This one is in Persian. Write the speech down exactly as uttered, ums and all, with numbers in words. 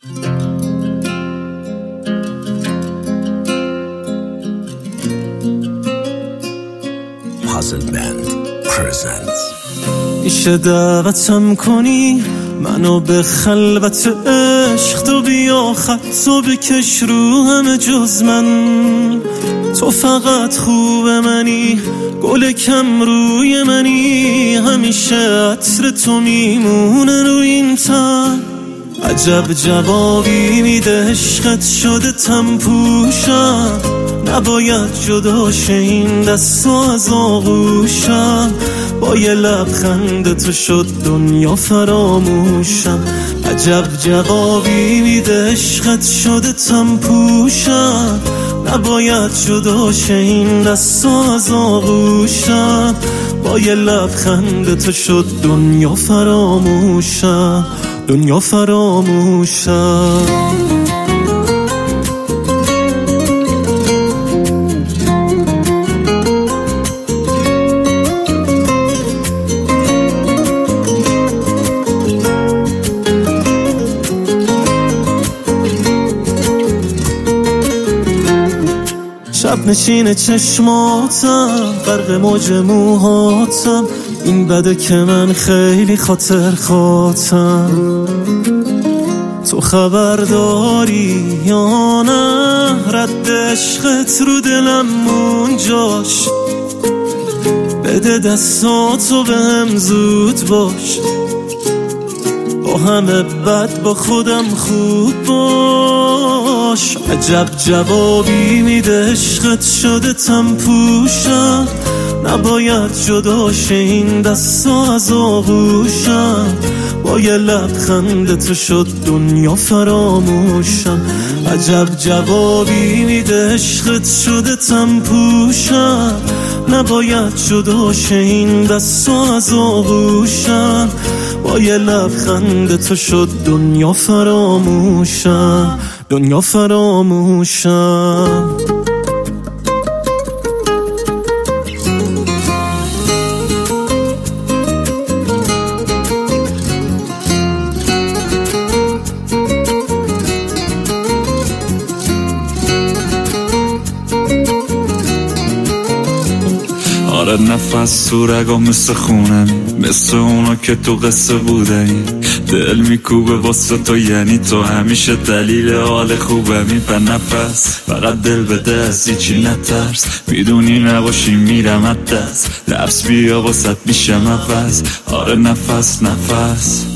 Puzzle Band presents. میشه دعوتم کنی منو به خلوت عشق، تو بیا خطو بکش رو همه جز من. تو فقط خوب منی، گل کم روی منی، همیشه عطر تو میمونه روی این تن. عجب جوابی میده عشقت شده تم پوشم، نباید جدا شه این دست از آغوشم. با یه لبخند تو شد دنیا فراموشم. عجب جوابی میده عشقت شده تم پوشم، نباید جدا شه این دست از آغوشم. با یه لبخند تو شد دنیا فراموشم، دنیا فراموشم. شب نشین چشماتم، غرق موج موهاتم، این بده که من خیلی خاطر خاطم. تو خبر داری یا نه رد عشقت رو دلم اونجاش؟ بده دستاتو به هم زود باش، با همه بد با خودم خوب باش. عجب جوابی میده عشقت شده تم پوشم، نباید جدا شه این دستا از آغوشم. با یه لبخند تو شد دنیا فراموشم. عجب جوابی میده عشقت شده تم پوشم، نباید جدا شه این دستا از آغوشم. با یه لبخند تو شد دنیا فراموشم، دنیا فراموشم. آره نفس تو رگا مثل خونه، مثل اونا که تو قصه بوده. دل میکوبه واسه تو، یعنی تو همیشه دلیل حال خوبه. می به نفس فقط دل بده، از هیچی نترس، میدونی نباشی میرم از دست. لبس بیا واسه میشم عوض. آره نفس نفس